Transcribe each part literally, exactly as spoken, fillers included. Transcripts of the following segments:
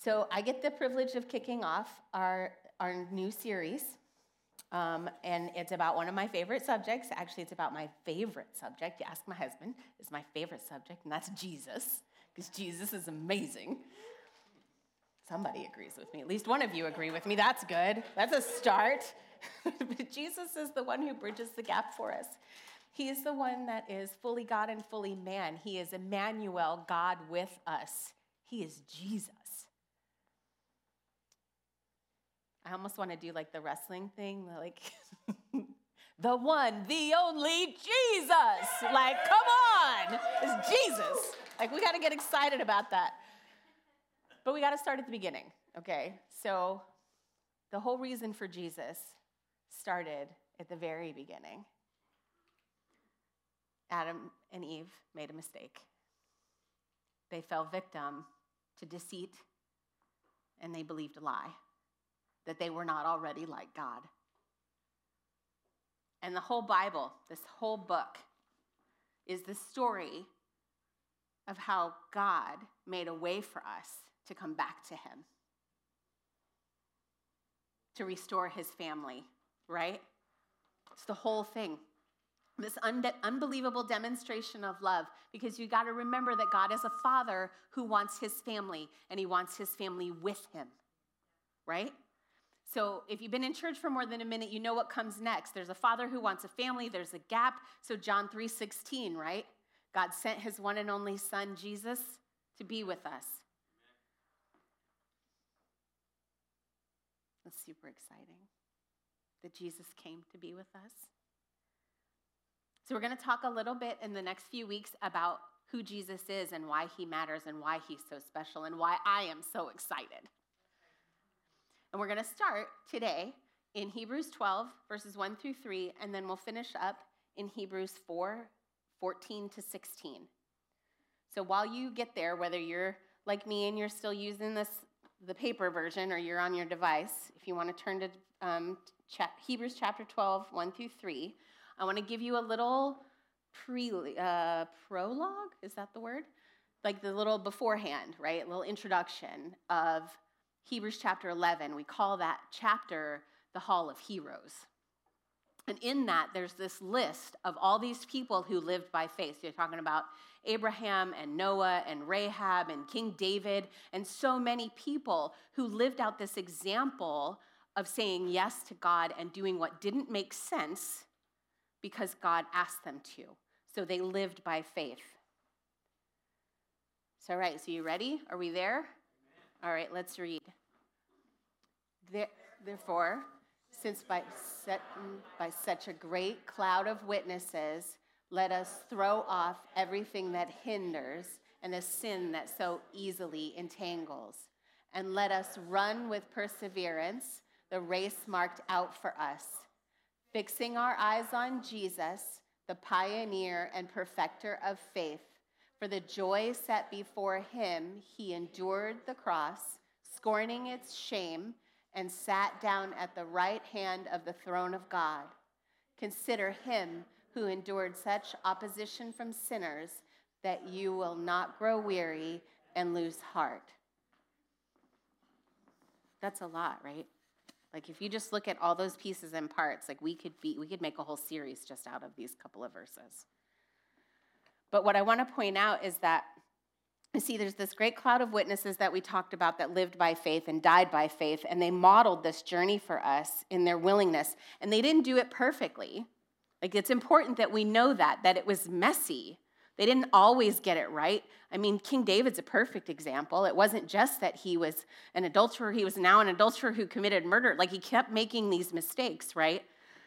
So I get the privilege of kicking off our, our new series, um, and it's about one of my favorite subjects. Actually, it's about my favorite subject. You ask my husband, it's my favorite subject, and that's Jesus, because Jesus is amazing. Somebody agrees with me. At least one of you agree with me. That's good. That's a start. But Jesus is the one who bridges the gap for us. He is the one that is fully God and fully man. He is Emmanuel, God with us. He is Jesus. I almost want to do like the wrestling thing, like the one, the only Jesus. Like, come on, it's Jesus. Like, we got to get excited about that. But we got to start at the beginning, okay? So the whole reason for Jesus started at the very beginning. Adam and Eve made a mistake. They fell victim to deceit, and they believed a lie, that they were not already like God. And the whole Bible, this whole book, is the story of how God made a way for us to come back to him, to restore his family, right? It's the whole thing. This un- unbelievable demonstration of love, because you got to remember that God is a father who wants his family, and he wants his family with him, right? So if you've been in church for more than a minute, you know what comes next. There's a father who wants a family. There's a gap. So John three sixteen, right? God sent his one and only son, Jesus, to be with us. That's super exciting that Jesus came to be with us. So we're going to talk a little bit in the next few weeks about who Jesus is and why he matters and why he's so special and why I am so excited. And we're going to start today in Hebrews twelve, verses one through three, and then we'll finish up in Hebrews four, fourteen to sixteen. So while you get there, whether you're like me and you're still using this, the paper version, or you're on your device, if you want to turn to um, cha- Hebrews chapter twelve, one through three, I want to give you a little pre uh, prologue, is that the word? Like the little beforehand, right? A little introduction of Hebrews chapter eleven. We call that chapter the Hall of Heroes. And in that, there's this list of all these people who lived by faith. So you're talking about Abraham and Noah and Rahab and King David and so many people who lived out this example of saying yes to God and doing what didn't make sense because God asked them to. So they lived by faith. So, all right, so you ready? Are we there? Amen. All right, let's read. Therefore, since by, set, by such a great cloud of witnesses, let us throw off everything that hinders and the sin that so easily entangles, and let us run with perseverance the race marked out for us, fixing our eyes on Jesus, the pioneer and perfecter of faith. For the joy set before him, he endured the cross, scorning its shame, and sat down at the right hand of the throne of God. Consider him who endured such opposition from sinners, that you will not grow weary and lose heart. That's a lot, right? Like if you just look at all those pieces and parts, like we could be, we could make a whole series just out of these couple of verses. But what I want to point out is that, you see, there's this great cloud of witnesses that we talked about that lived by faith and died by faith, and they modeled this journey for us in their willingness. And they didn't do it perfectly. Like, it's important that we know that, that it was messy. They didn't always get it right. I mean, King David's a perfect example. It wasn't just that he was an adulterer. He was now an adulterer who committed murder. Like, he kept making these mistakes, right?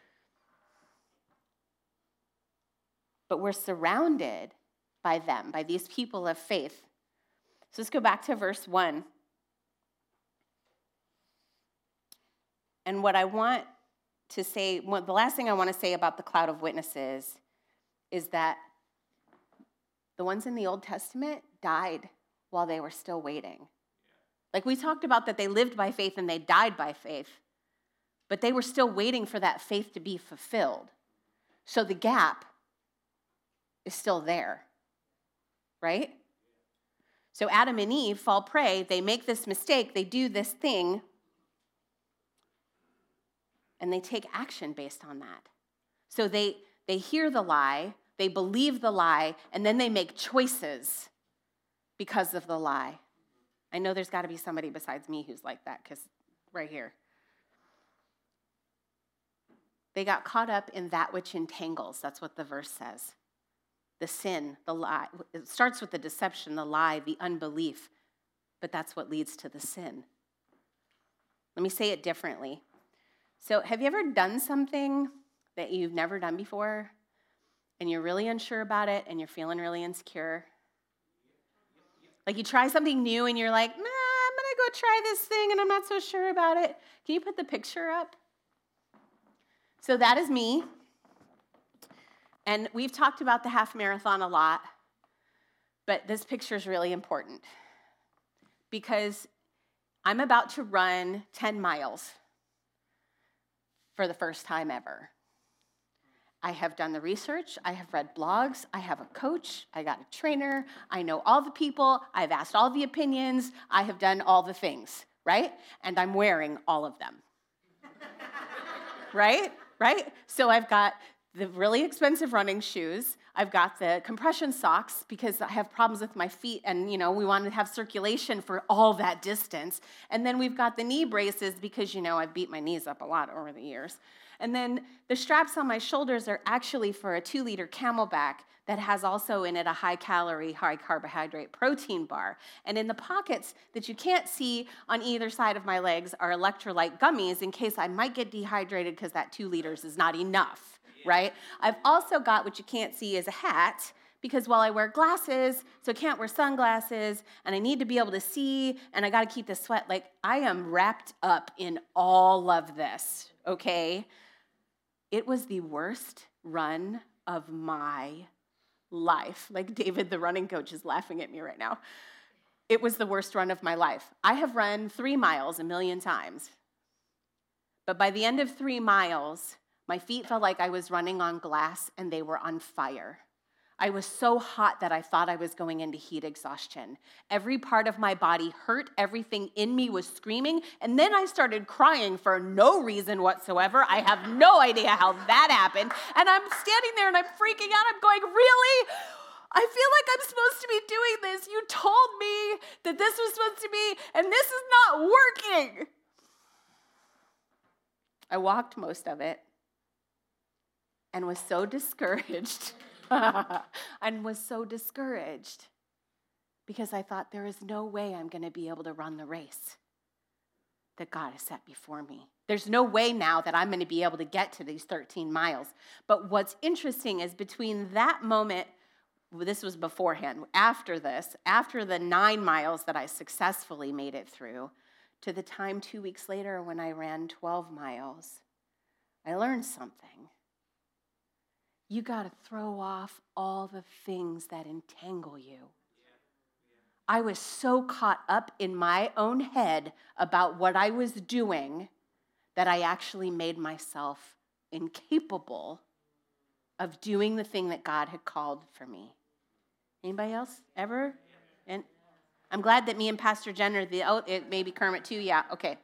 But we're surrounded by them, by these people of faith. So let's go back to verse one. And what I want to say, the last thing I want to say about the cloud of witnesses is that the ones in the Old Testament died while they were still waiting. Like we talked about that they lived by faith and they died by faith, but they were still waiting for that faith to be fulfilled. So the gap is still there, right? So Adam and Eve fall prey. They make this mistake. They do this thing. And they take action based on that. So they, they hear the lie, they believe the lie, and then they make choices because of the lie. I know there's got to be somebody besides me who's like that, because right here. They got caught up in that which entangles. That's what the verse says. The sin, the lie. It starts with the deception, the lie, the unbelief, but that's what leads to the sin. Let me say it differently. So have you ever done something that you've never done before, and you're really unsure about it, and you're feeling really insecure? Like you try something new, and you're like, nah, I'm going to go try this thing, and I'm not so sure about it. Can you put the picture up? So that is me. And we've talked about the half marathon a lot, but this picture is really important because I'm about to run ten miles for the first time ever. I have done the research, I have read blogs, I have a coach, I got a trainer, I know all the people, I've asked all the opinions, I have done all the things, right? And I'm wearing all of them. right? Right? So I've got the really expensive running shoes. I've got the compression socks because I have problems with my feet and, you know, we want to have circulation for all that distance. And then we've got the knee braces because, you know, I've beat my knees up a lot over the years. And then the straps on my shoulders are actually for a two-liter Camelback that has also in it a high-calorie, high-carbohydrate protein bar. And in the pockets that you can't see on either side of my legs are electrolyte gummies in case I might get dehydrated because that two liters is not enough. Right? I've also got what you can't see is a hat because while I wear glasses, so I can't wear sunglasses, and I need to be able to see, and I got to keep the sweat. Like, I am wrapped up in all of this, okay? It was the worst run of my life. Like David, the running coach, is laughing at me right now. It was the worst run of my life. I have run three miles a million times. But by the end of three miles, my feet felt like I was running on glass and they were on fire. I was so hot that I thought I was going into heat exhaustion. Every part of my body hurt. Everything in me was screaming. And then I started crying for no reason whatsoever. I have no idea how that happened. And I'm standing there and I'm freaking out. I'm going, really? I feel like I'm supposed to be doing this. You told me that this was supposed to be, and this is not working. I walked most of it and was so discouraged. and was so discouraged because I thought there is no way I'm going to be able to run the race that God has set before me. There's no way now that I'm going to be able to get to these thirteen miles. But what's interesting is between that moment, well, this was beforehand, after this, after the nine miles that I successfully made it through, to the time two weeks later when I ran twelve miles, I learned something. You got to throw off all the things that entangle you. I was so caught up in my own head about what I was doing that I actually made myself incapable of doing the thing that God had called for me. Anybody else ever? And I'm glad that me and Pastor Jen are the, oh, it maybe Kermit too. Yeah, okay.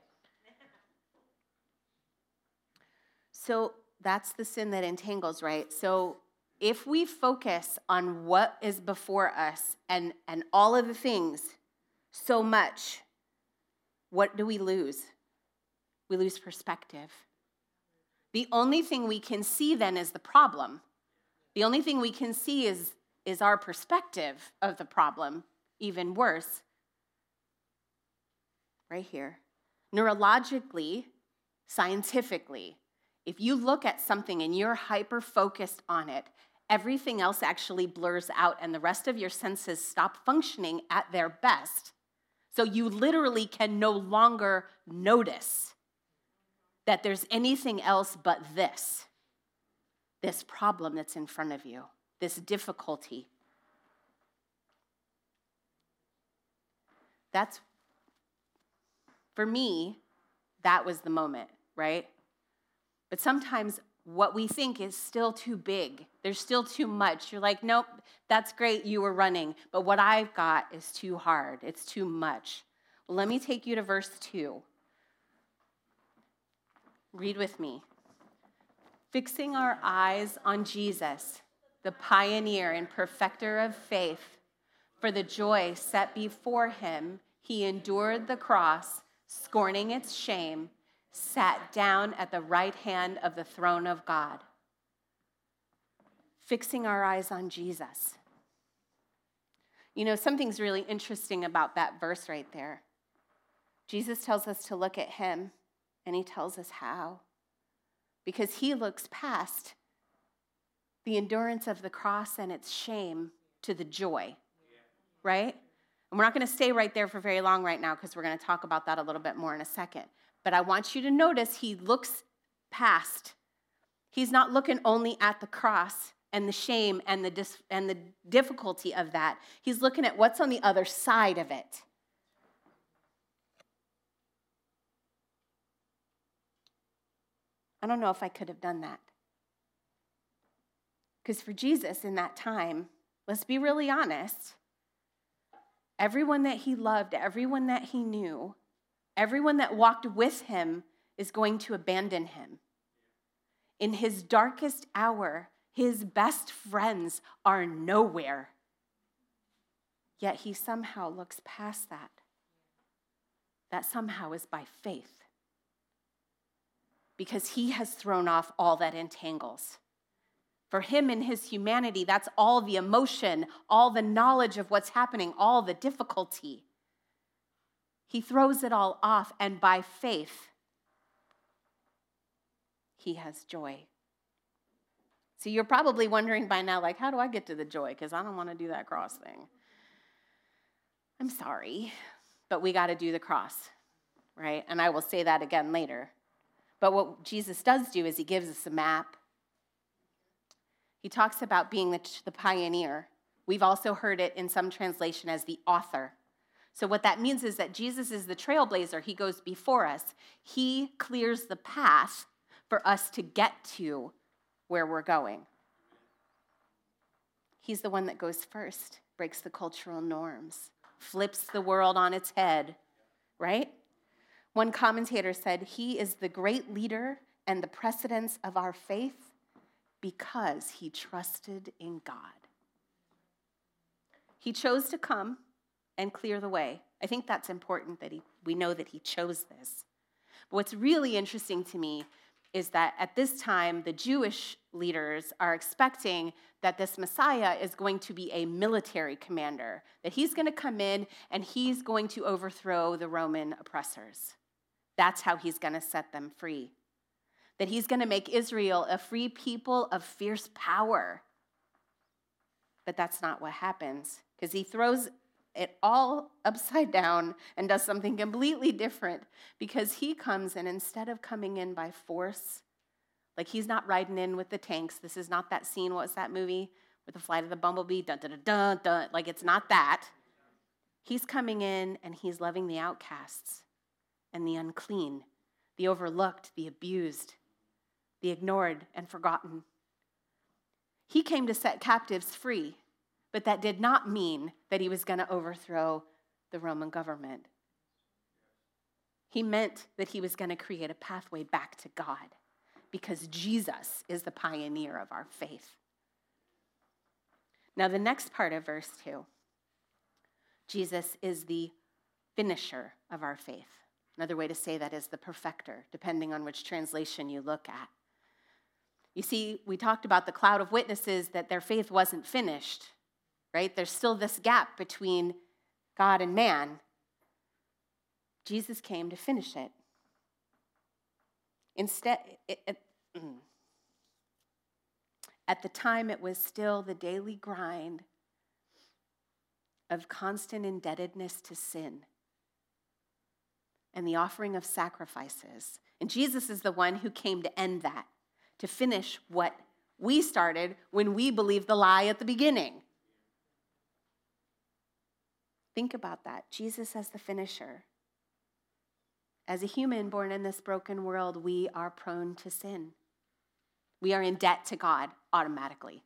So that's the sin that entangles, right? So if we focus on what is before us and, and all of the things so much, what do we lose? We lose perspective. The only thing we can see then is the problem. The only thing we can see is, is our perspective of the problem, even worse. Right here. Neurologically, scientifically, if you look at something and you're hyper-focused on it, everything else actually blurs out and the rest of your senses stop functioning at their best. So you literally can no longer notice that there's anything else but this, this problem that's in front of you, this difficulty. That's, for me, that was the moment, right? But sometimes what we think is still too big. There's still too much. You're like, nope, that's great, you were running, but what I've got is too hard. It's too much. Well, let me take you to verse two. Read with me. Fixing our eyes on Jesus, the pioneer and perfecter of faith, for the joy set before him, he endured the cross, scorning its shame, sat down at the right hand of the throne of God. Fixing our eyes on Jesus. You know, something's really interesting about that verse right there. Jesus tells us to look at him, and he tells us how. Because he looks past the endurance of the cross and its shame to the joy, right? And we're not going to stay right there for very long right now because we're going to talk about that a little bit more in a second. But I want you to notice he looks past. He's not looking only at the cross and the shame and the dis- and the difficulty of that. He's looking at what's on the other side of it. I don't know if I could have done that. Because for Jesus in that time, let's be really honest, everyone that he loved, everyone that he knew, everyone that walked with him is going to abandon him. In his darkest hour, his best friends are nowhere. Yet he somehow looks past that. That somehow is by faith. Because he has thrown off all that entangles. For him in his humanity, that's all the emotion, all the knowledge of what's happening, all the difficulty. He throws it all off, and by faith, he has joy. So you're probably wondering by now, like, how do I get to the joy? Because I don't want to do that cross thing. I'm sorry, but we got to do the cross, right? And I will say that again later. But what Jesus does do is he gives us a map. He talks about being the, the pioneer. We've also heard it in some translation as the author. So what that means is that Jesus is the trailblazer. He goes before us. He clears the path for us to get to where we're going. He's the one that goes first, breaks the cultural norms, flips the world on its head, right? One commentator said, he is the great leader and the precedence of our faith because he trusted in God. He chose to come and clear the way. I think that's important that he, we know that he chose this. But what's really interesting to me is that at this time, the Jewish leaders are expecting that this Messiah is going to be a military commander, that he's going to come in and he's going to overthrow the Roman oppressors. That's how he's going to set them free. That he's going to make Israel a free people of fierce power. But that's not what happens, because he throws it all upside down and does something completely different, because he comes and instead of coming in by force, like he's not riding in with the tanks. This is not that scene. What was that movie with the flight of the bumblebee? Dun, dun, dun, dun, dun. Like it's not that. He's coming in and he's loving the outcasts and the unclean, the overlooked, the abused, the ignored and forgotten. He came to set captives free, but that did not mean that he was going to overthrow the Roman government. He meant that he was going to create a pathway back to God, because Jesus is the pioneer of our faith. Now, the next part of verse two, Jesus is the finisher of our faith. Another way to say that is the perfecter, depending on which translation you look at. You see, we talked about the cloud of witnesses, that their faith wasn't finished, right? There's still this gap between God and man. Jesus came to finish it. Instead, it, it, mm. At the time, it was still the daily grind of constant indebtedness to sin and the offering of sacrifices. And Jesus is the one who came to end that, to finish what we started when we believed the lie at the beginning. Think about that. Jesus as the finisher. As a human born in this broken world, we are prone to sin. We are in debt to God automatically.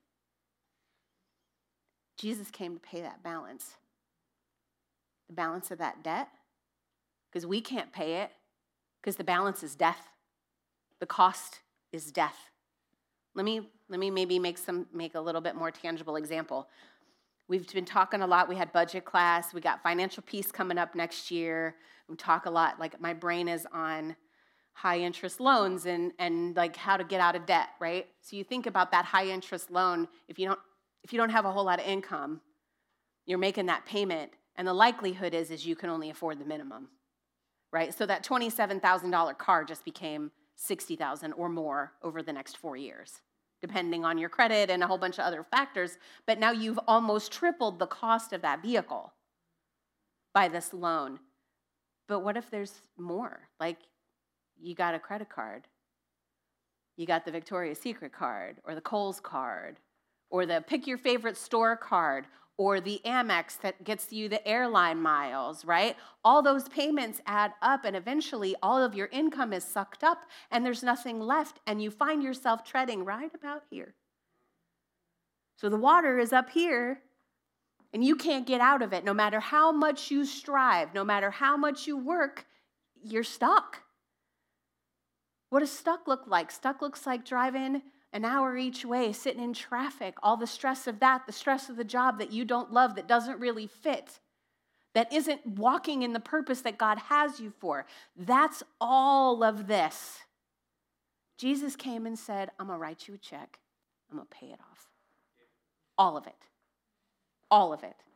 Jesus came to pay that balance. The balance of that debt, because we can't pay it, because the balance is death. The cost is death. Let me let me maybe make some make a little bit more tangible example. We've been talking a lot. We had budget class. We got financial peace coming up next year. We talk a lot. Like my brain is on high interest loans and and like how to get out of debt, right? So you think about that high interest loan. If you don't if you don't have a whole lot of income, you're making that payment, and the likelihood is is you can only afford the minimum, right? So that twenty-seven thousand dollars car just became sixty thousand dollars or more over the next four years, depending on your credit and a whole bunch of other factors. But now you've almost tripled the cost of that vehicle by this loan. But what if there's more? Like you got a credit card, you got the Victoria's Secret card, or the Kohl's card, or the pick your favorite store card, or the Amex that gets you the airline miles, right? All those payments add up, and eventually all of your income is sucked up, and there's nothing left, and you find yourself treading right about here. So the water is up here, and you can't get out of it. No matter how much you strive, no matter how much you work, you're stuck. What does stuck look like? Stuck looks like driving an hour each way, sitting in traffic, all the stress of that, the stress of the job that you don't love, that doesn't really fit, that isn't walking in the purpose that God has you for. That's all of this. Jesus came and said, I'm going to write you a check. I'm going to pay it off. All of it. All of it.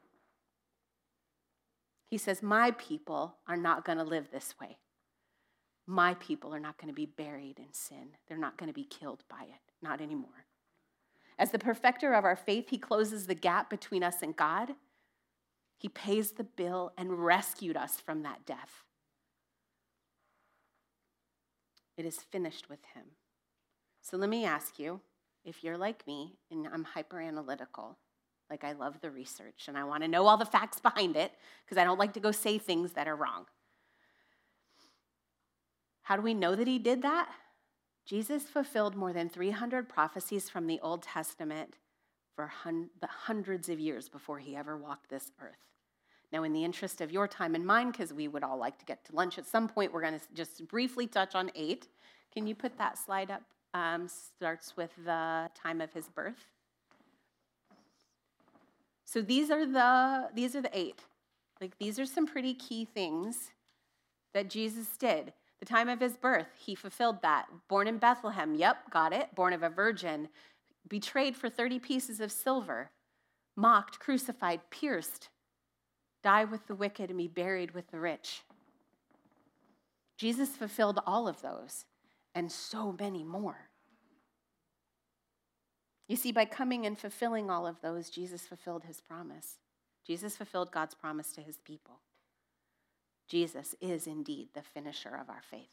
He says, my people are not going to live this way. My people are not going to be buried in sin. They're not going to be killed by it. Not anymore. As the perfecter of our faith, he closes the gap between us and God. He pays the bill and rescued us from that death. It is finished with him. So let me ask you, if you're like me, and I'm hyper analytical, like I love the research, and I want to know all the facts behind it, because I don't like to go say things that are wrong. How do we know that he did that? Jesus fulfilled more than three hundred prophecies from the Old Testament for hun- the hundreds of years before he ever walked this earth. Now, in the interest of your time and mine, because we would all like to get to lunch at some point, we're going to just briefly touch on eight. Can you put that slide up? Um, starts with the time of his birth. So these are the these are the eight. Like these are some pretty key things that Jesus did. The time of his birth, he fulfilled that. Born in Bethlehem, yep, got it. Born of a virgin, betrayed for thirty pieces of silver, mocked, crucified, pierced, die with the wicked and be buried with the rich. Jesus fulfilled all of those and so many more. You see, by coming and fulfilling all of those, Jesus fulfilled his promise. Jesus fulfilled God's promise to his people. Jesus is indeed the finisher of our faith.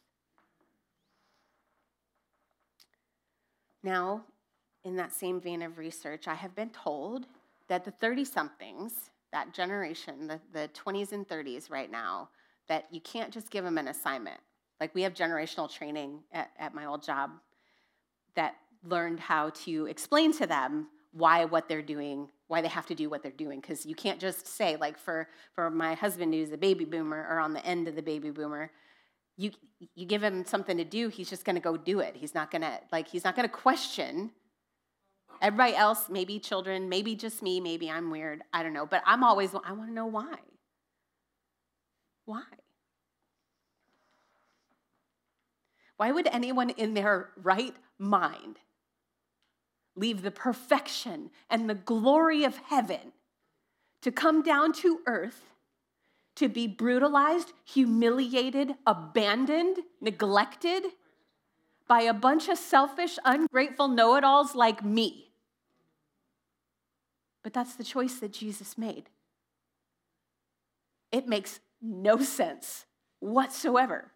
Now, in that same vein of research, I have been told that the thirty-somethings, that generation, the, the twenties and thirties right now, that you can't just give them an assignment. Like we have generational training at, at my old job that learned how to explain to them why what they're doing, why they have to do what they're doing. Because you can't just say, like for, for my husband who's a baby boomer or on the end of the baby boomer, you you give him something to do, he's just going to go do it. He's not going to, like, he's not going to question. Everybody else, maybe children, maybe just me, maybe I'm weird, I don't know. But I'm always, I want to know why. Why? Why would anyone in their right mind leave the perfection and the glory of heaven to come down to earth to be brutalized, humiliated, abandoned, neglected by a bunch of selfish, ungrateful know-it-alls like me? But that's the choice that Jesus made. It makes no sense whatsoever.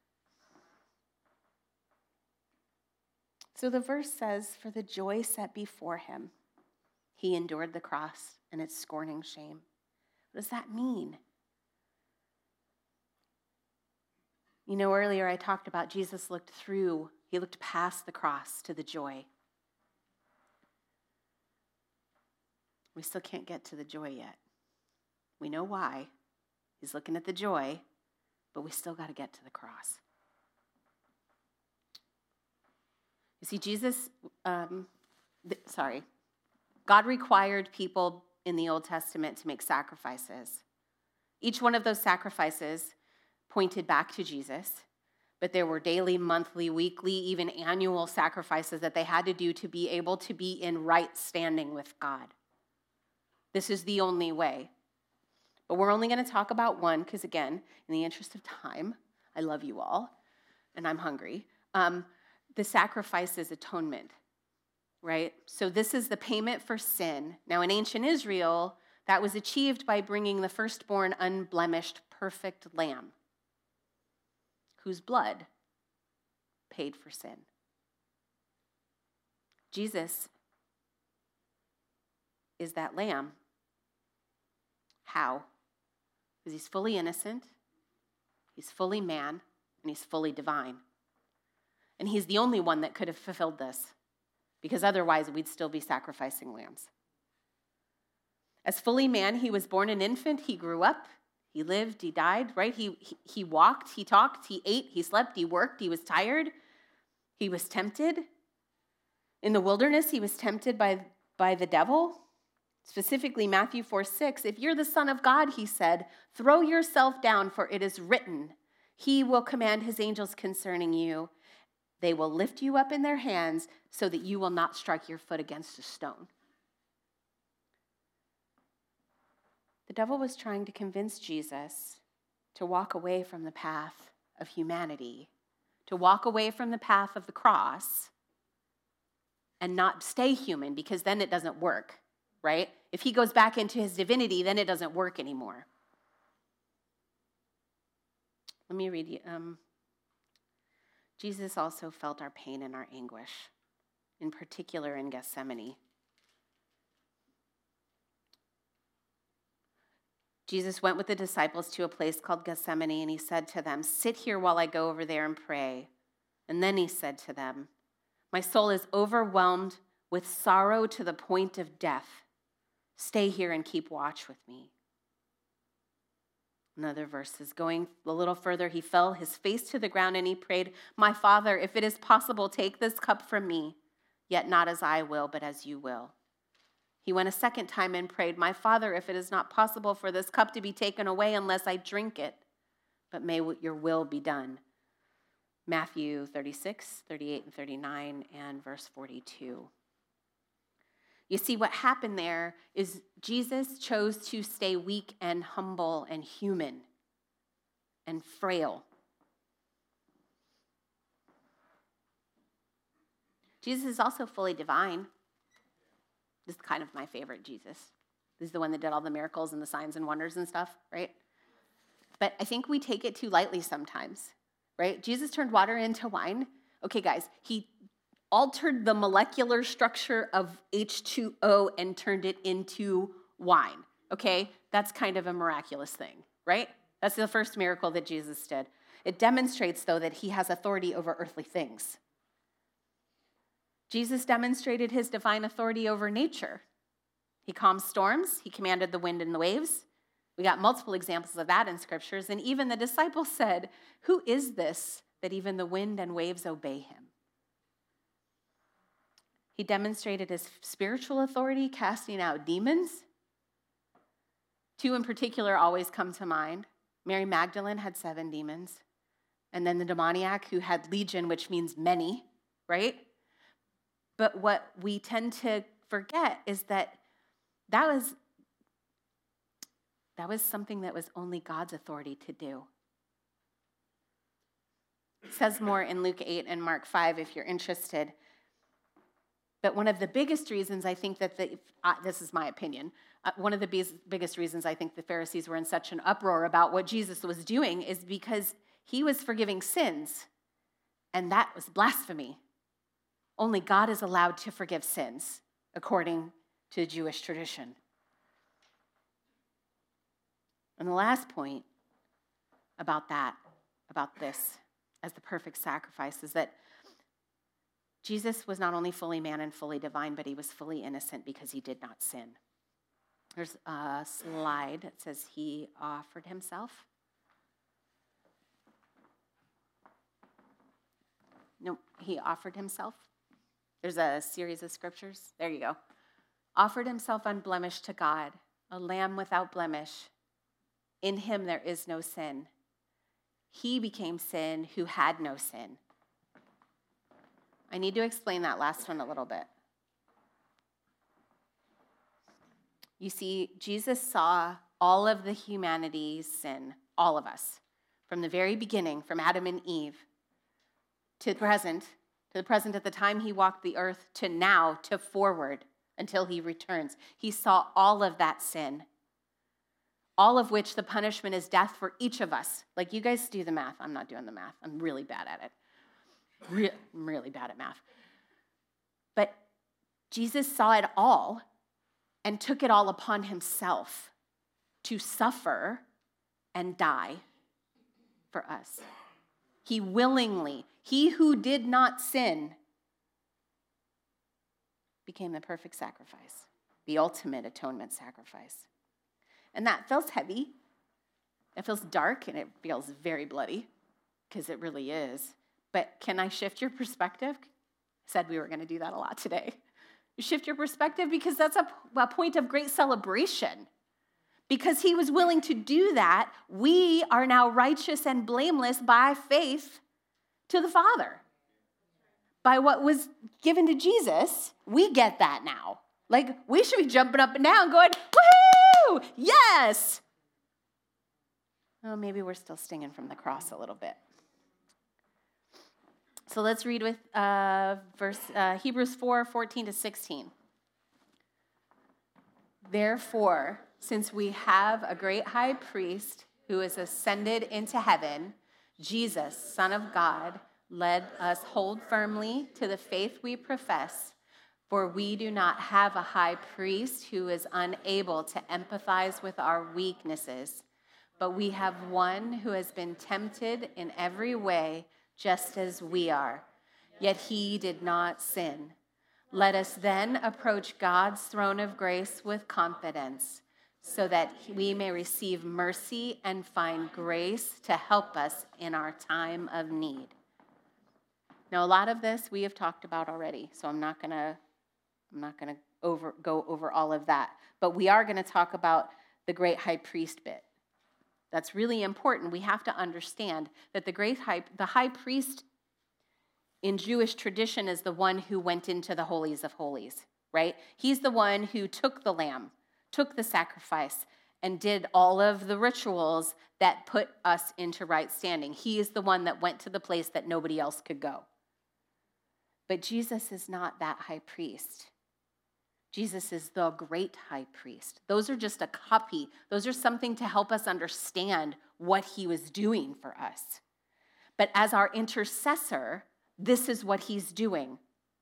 So the verse says, for the joy set before him, he endured the cross and its scorning shame. What does that mean? You know, earlier I talked about Jesus looked through, he looked past the cross to the joy We still can't get to the joy yet. We know why. He's looking at the joy, but we still got to get to the cross. You see, Jesus, um, th- sorry, God required people in the Old Testament to make sacrifices. Each one of those sacrifices pointed back to Jesus, but there were daily, monthly, weekly, even annual sacrifices that they had to do to be able to be in right standing with God. This is the only way. But we're only going to talk about one because, again, in the interest of time, I love you all, and I'm hungry. Um, the sacrifice is atonement, right? So this is the payment for sin. Now, in ancient Israel, that was achieved by bringing the firstborn, unblemished, perfect lamb, whose blood paid for sin. Jesus is that lamb. How? Because he's fully innocent, he's fully man, and he's fully divine. And he's the only one that could have fulfilled this, because otherwise we'd still be sacrificing lambs. As fully man, he was born an infant, he grew up, he lived, he died, right? He, he, he walked, he talked, he ate, he slept, he worked, he was tired, he was tempted. In the wilderness, he was tempted by, by the devil. Specifically, Matthew four six, if you're the Son of God, he said, throw yourself down, for it is written, he will command his angels concerning you. They will lift you up in their hands so that you will not strike your foot against a stone. The devil was trying to convince Jesus to walk away from the path of humanity, to walk away from the path of the cross and not stay human, because then it doesn't work. Right? If he goes back into his divinity, then it doesn't work anymore. Let me read you. Um, Jesus also felt our pain and our anguish, in particular in Gethsemane. Jesus went with the disciples to a place called Gethsemane, and he said to them, sit here while I go over there and pray. And then he said to them, my soul is overwhelmed with sorrow to the point of death. Stay here and keep watch with me. Another verse is going a little further. He fell his face to the ground and he prayed, my Father, if it is possible, take this cup from me, yet not as I will, but as you will. He went a second time and prayed, my Father, if it is not possible for this cup to be taken away unless I drink it, but may your will be done. Matthew thirty-six, thirty-eight, and thirty-nine, and verse forty-two. You see, what happened there is Jesus chose to stay weak and humble and human and frail. Jesus is also fully divine. This is kind of my favorite Jesus. This is the one that did all the miracles and the signs and wonders and stuff, right? But I think we take it too lightly sometimes, right? Jesus turned water into wine. Okay, guys, he altered the molecular structure of H two O and turned it into wine, okay? That's kind of a miraculous thing, right? That's the first miracle that Jesus did. It demonstrates, though, that he has authority over earthly things. Jesus demonstrated his divine authority over nature. He calmed storms. He commanded the wind and the waves. We got multiple examples of that in scriptures. And even the disciples said, who is this that even the wind and waves obey him? He demonstrated his spiritual authority, casting out demons. Two in particular always come to mind. Mary Magdalene had seven demons. And then the demoniac who had legion, which means many, right? But what we tend to forget is that that was, that was something that was only God's authority to do. It says more in Luke eight and Mark five if you're interested. But one of the biggest reasons I think that, the, uh, this is my opinion, uh, one of the biz- biggest reasons I think the Pharisees were in such an uproar about what Jesus was doing is because he was forgiving sins, and that was blasphemy. Only God is allowed to forgive sins, according to Jewish tradition. And the last point about that, about this as the perfect sacrifice, is that Jesus was not only fully man and fully divine, but he was fully innocent because he did not sin. There's a slide that says he offered himself. No, he offered himself. There's a series of scriptures. There you go. Offered himself unblemished to God, a lamb without blemish. In him there is no sin. He became sin who had no sin. I need to explain that last one a little bit. You see, Jesus saw all of the humanity's sin, all of us, from the very beginning, from Adam and Eve, to the present, to the present at the time he walked the earth, to now, to forward, until he returns. He saw all of that sin, all of which the punishment is death for each of us. Like, you guys do the math. I'm not doing the math. I'm really bad at it. Re- I'm really bad at math. But Jesus saw it all and took it all upon himself to suffer and die for us. He willingly, he who did not sin, became the perfect sacrifice, the ultimate atonement sacrifice. And that feels heavy. It feels dark, and it feels very bloody, because it really is. But can I shift your perspective? I said we were going to do that a lot today. You shift your perspective because that's a, a point of great celebration. Because he was willing to do that, we are now righteous and blameless by faith to the Father. By what was given to Jesus, we get that now. Like, we should be jumping up and down going, woohoo, yes! Oh, maybe we're still stinging from the cross a little bit. So let's read with uh, verse uh, Hebrews four, fourteen to sixteen. Therefore, since we have a great high priest who is ascended into heaven, Jesus, Son of God, let us hold firmly to the faith we profess, for we do not have a high priest who is unable to empathize with our weaknesses, but we have one who has been tempted in every way, just as we are, yet he did not sin. Let us then approach God's throne of grace with confidence, so that we may receive mercy and find grace to help us in our time of need. Now, a lot of this we have talked about already, so I'm not gonna, I'm not gonna over go over all of that. But we are gonna talk about the great high priest bit. That's really important. We have to understand that the great high, the high priest in Jewish tradition is the one who went into the holies of holies, right? He's the one who took the lamb, took the sacrifice, and did all of the rituals that put us into right standing. He is the one that went to the place that nobody else could go. But Jesus is not that high priest. Jesus is the great high priest. Those are just a copy. Those are something to help us understand what he was doing for us. But as our intercessor, this is what he's doing.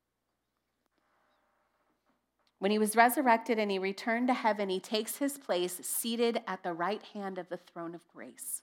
When he was resurrected and he returned to heaven, he takes his place seated at the right hand of the throne of grace.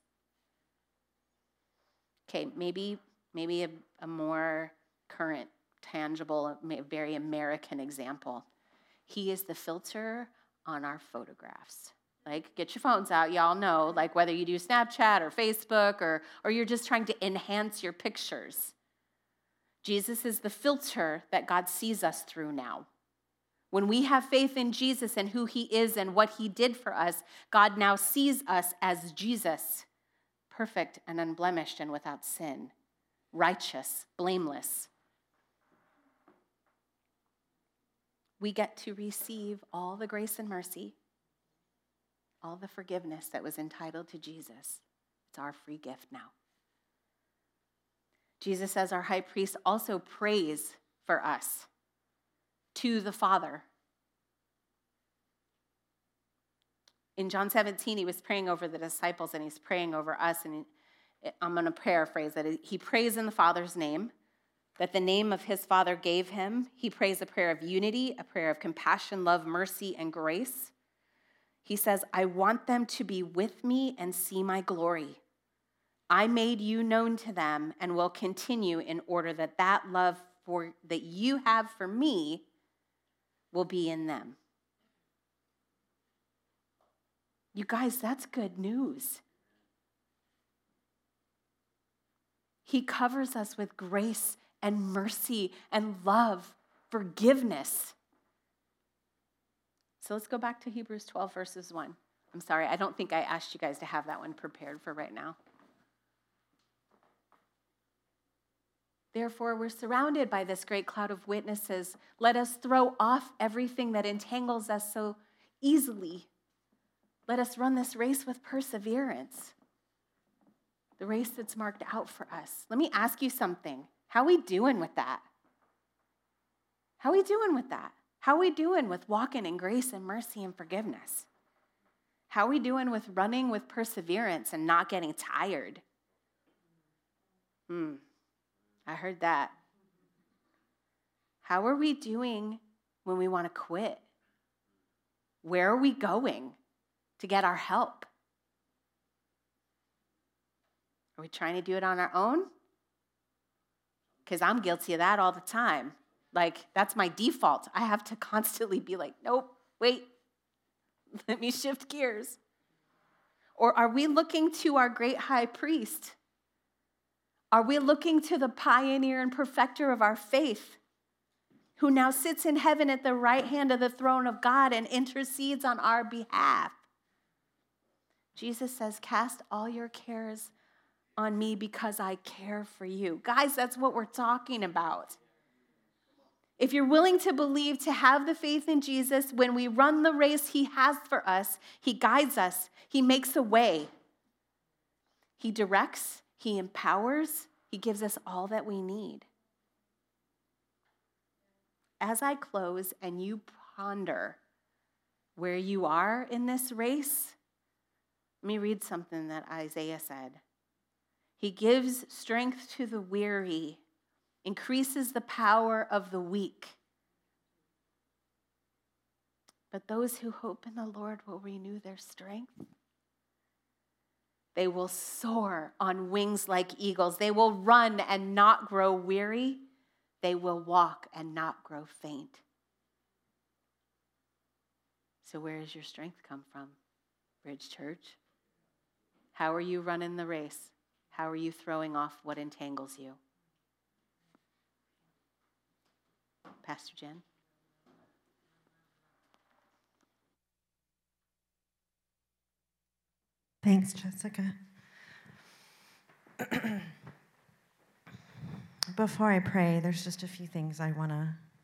Okay, maybe, maybe a, a more current, tangible, very American example. He is the filter on our photographs. Like, get your phones out. Y'all know, like, whether you do Snapchat or Facebook or, or you're just trying to enhance your pictures. Jesus is the filter that God sees us through now. When we have faith in Jesus and who he is and what he did for us, God now sees us as Jesus, perfect and unblemished and without sin, righteous, blameless. We get to receive all the grace and mercy, all the forgiveness that was entitled to Jesus. It's our free gift now. Jesus, as our high priest, also prays for us to the Father. In John seventeen, he was praying over the disciples, and he's praying over us, and I'm going to paraphrase it. He prays in the Father's name, that the name of his Father gave him. He prays a prayer of unity, a prayer of compassion, love, mercy, and grace. He says, I want them to be with me and see my glory. I made you known to them and will continue in order that that love for, that you have for me will be in them. You guys, that's good news. He covers us with grace and mercy and love, forgiveness. So let's go back to Hebrews twelve, verses one. I'm sorry, I don't think I asked you guys to have that one prepared for right now. Therefore, we're surrounded by this great cloud of witnesses. Let us throw off everything that entangles us so easily. Let us run this race with perseverance. The race that's marked out for us. Let me ask you something. How are we doing with that? How are we doing with that? How are we doing with walking in grace and mercy and forgiveness? How are we doing with running with perseverance and not getting tired? Hmm, I heard that. How are we doing when we want to quit? Where are we going to get our help? Are we trying to do it on our own? Because I'm guilty of that all the time. Like, that's my default. I have to constantly be like, nope, wait, let me shift gears. Or are we looking to our great high priest? Are we looking to the pioneer and perfecter of our faith, who now sits in heaven at the right hand of the throne of God and intercedes on our behalf? Jesus says, cast all your cares on me because I care for you. Guys, that's what we're talking about. If you're willing to believe, to have the faith in Jesus, when we run the race he has for us, he guides us, he makes a way. He directs, he empowers, he gives us all that we need. As I close and you ponder where you are in this race, let me read something that Isaiah said. He gives strength to the weary, increases the power of the weak. But those who hope in the Lord will renew their strength. They will soar on wings like eagles. They will run and not grow weary. They will walk and not grow faint. So where does your strength come from, Bridge Church? How are you running the race? How are you throwing off what entangles you? Pastor Jen? Thanks, Jessica. Before I pray, there's just a few things I want to,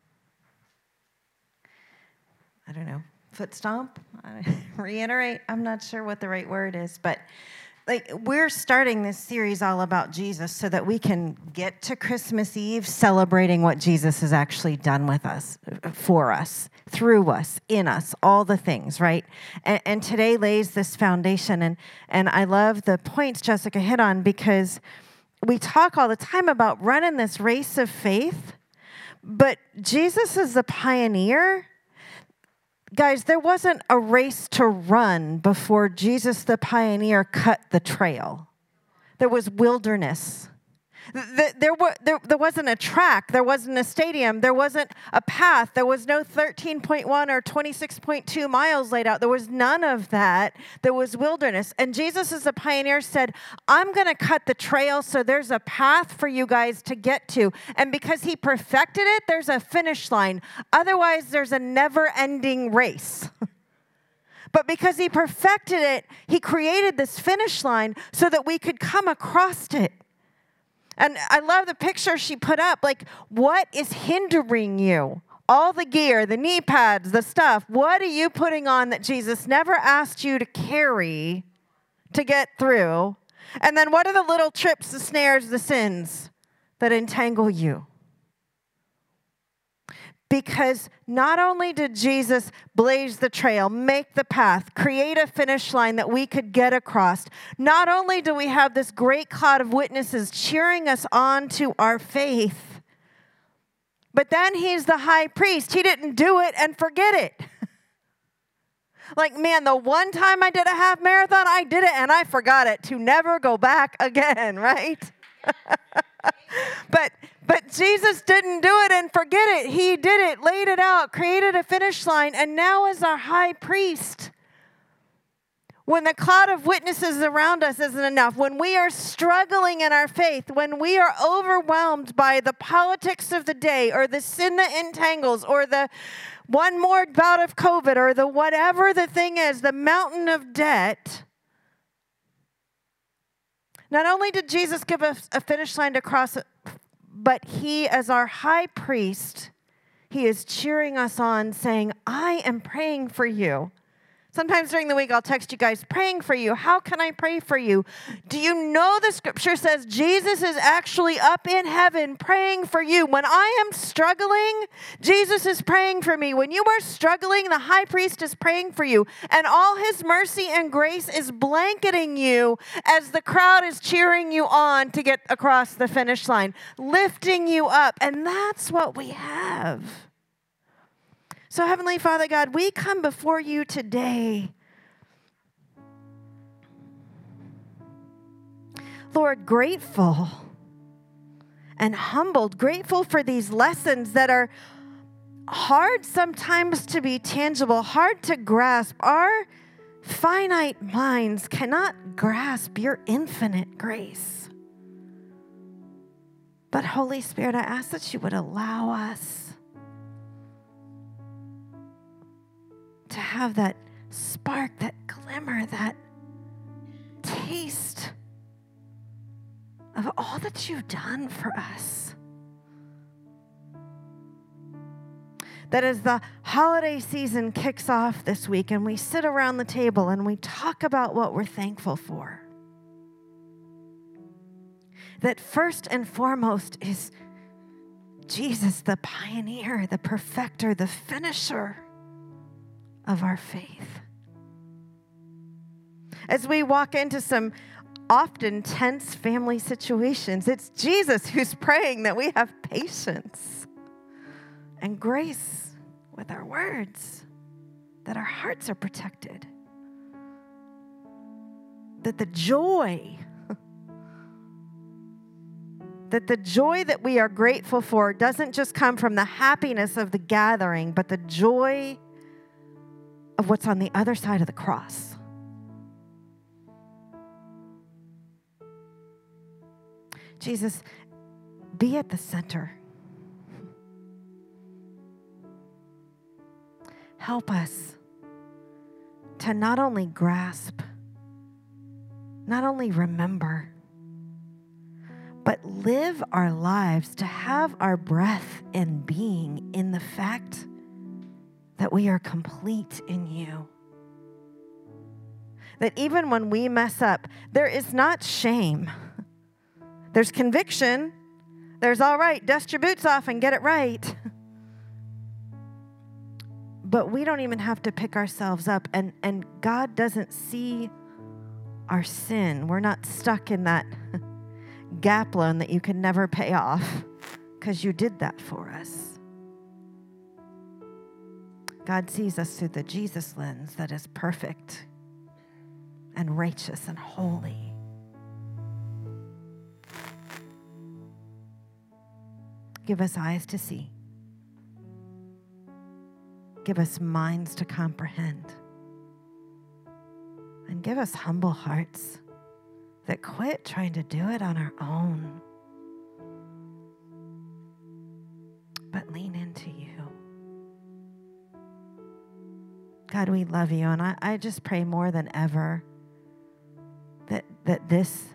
I don't know, foot stomp, reiterate. I'm not sure what the right word is, but like we're starting this series all about Jesus so that we can get to Christmas Eve celebrating what Jesus has actually done with us, for us, through us, in us, all the things, right? And, and today lays this foundation. And, and I love the points Jessica hit on, because we talk all the time about running this race of faith, but Jesus is the pioneer. Guys, there wasn't a race to run before Jesus the pioneer cut the trail. There was wilderness. There, there, there wasn't a track. There wasn't a stadium. There wasn't a path. There was no thirteen point one or twenty-six point two miles laid out. There was none of that. There was wilderness. And Jesus, as a pioneer, said, I'm going to cut the trail so there's a path for you guys to get to. And because he perfected it, there's a finish line. Otherwise, there's a never-ending race. But because he perfected it, he created this finish line so that we could come across it. And I love the picture she put up. Like, what is hindering you? All the gear, the knee pads, the stuff. What are you putting on that Jesus never asked you to carry to get through? And then what are the little trips, the snares, the sins that entangle you? Because not only did Jesus blaze the trail, make the path, create a finish line that we could get across, not only do we have this great cloud of witnesses cheering us on to our faith, but then he's the high priest. He didn't do it and forget it. Like, man, the one time I did a half marathon, I did it and I forgot it to never go back again, right? But but Jesus didn't do it and forget it. He did it, laid it out, created a finish line, and now as our high priest, when the cloud of witnesses around us isn't enough, when we are struggling in our faith, when we are overwhelmed by the politics of the day or the sin that entangles or the one more bout of COVID or the whatever the thing is, the mountain of debt, not only did Jesus give us a finish line to cross, but he, as our high priest, he is cheering us on, saying, I am praying for you. Sometimes during the week, I'll text you guys, praying for you. How can I pray for you? Do you know the scripture says Jesus is actually up in heaven praying for you? When I am struggling, Jesus is praying for me. When you are struggling, the high priest is praying for you. And all his mercy and grace is blanketing you as the crowd is cheering you on to get across the finish line, lifting you up. And that's what we have. So, Heavenly Father God, we come before you today, Lord, grateful and humbled, grateful for these lessons that are hard sometimes to be tangible, hard to grasp. Our finite minds cannot grasp your infinite grace. But Holy Spirit, I ask that you would allow us to have that spark, that glimmer, that taste of all that you've done for us. That as the holiday season kicks off this week and we sit around the table and we talk about what we're thankful for, that first and foremost is Jesus, the pioneer, the perfecter, the finisher of our faith. As we walk into some often tense family situations, it's Jesus who's praying that we have patience and grace with our words, that our hearts are protected, that the joy, that the joy that we are grateful for doesn't just come from the happiness of the gathering, but the joy of what's on the other side of the cross. Jesus, be at the center. Help us to not only grasp, not only remember, but live our lives to have our breath and being in the fact that we are complete in you. That even when we mess up, there is not shame. There's conviction. There's, all right, dust your boots off and get it right. But we don't even have to pick ourselves up. And, and God doesn't see our sin. We're not stuck in that gap loan that you can never pay off because you did that for us. God sees us through the Jesus lens that is perfect and righteous and holy. Give us eyes to see. Give us minds to comprehend. And give us humble hearts that quit trying to do it on our own, but lean into you. God, we love you, and I, I just pray more than ever that that this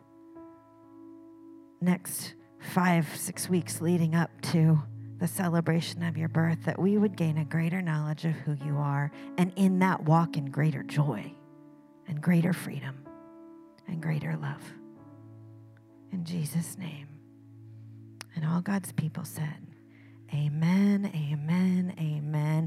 next five, six weeks leading up to the celebration of your birth, that we would gain a greater knowledge of who you are, and in that walk in greater joy and greater freedom and greater love. In Jesus' name. And all God's people said, amen, amen, amen.